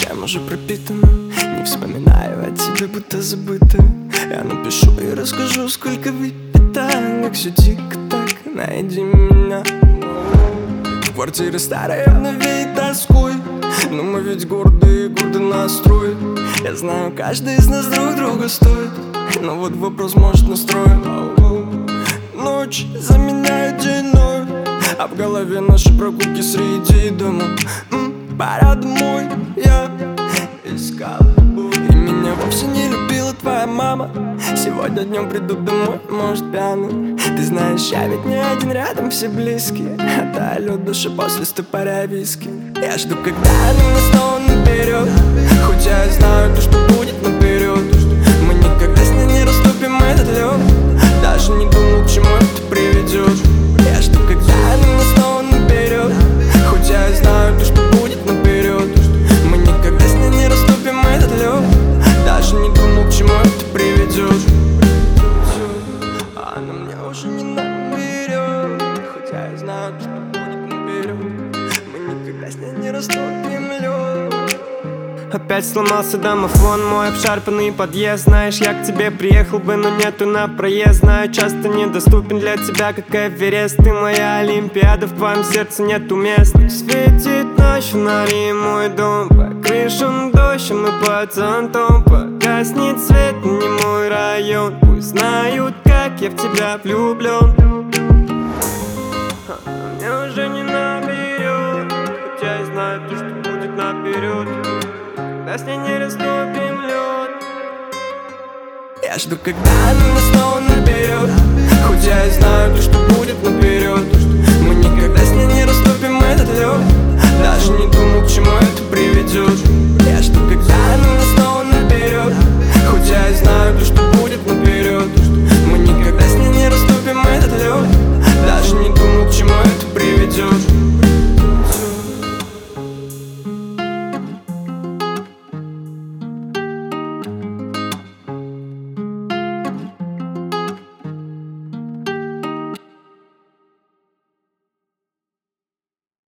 Чем уже пропитана, не вспоминаю о тебе, будто забыто. Я напишу и расскажу, сколько выпито, как все дико так, найди меня. В квартире старой обнови и тоскуй, но мы ведь гордые, гордый настрой. Я знаю, каждый из нас друг друга стоит, но вот вопрос может настроен. Ночь заменяет день, а в голове наши прогулки среди дома. Пора домой, я искал любовь, и меня вовсе не любила твоя мама. Сегодня днем приду домой, может пьяный. Ты знаешь, я ведь не один, рядом все близкие. Отдалю душу после стопоря виски. Я жду, когда она меня снова наберет, хоть я и знаю то, что будет наперед. Мы никогда с ней не растопим этот лед, даже не думал, к чему это приведет. Я жду, когда она меня снова наберет, хоть я и знаю то, что будет наперед. Мы никогда с ней не растопим этот лед, даже не думал, к чему это приведет. А она мне уже не наберет, хоть я и знаю то, что будет наперед. Мы никогда с ней не растопим лед. Опять сломался домофон, мой обшарпанный подъезд. Знаешь, я к тебе приехал бы, но нету на проезд. Знаю, часто недоступен для тебя, как Эверест. Ты моя Олимпиада, в твоем сердце нету мест. Светит ночь, фонари мой дом, по крышам дождь, а мы под зонтом. Погаснет свет, не мой район, пусть знают, как я в тебя влюблен. Мне уже не наберет, хоть я и знаю то, что будет наперед. Да с ней не растопим лед. Я жду, когда она меня снова наберет, хоть я и знаю то, что будет наперед. Мы никогда с ней не растопим этот лед, даже не думал, к чему это приведет.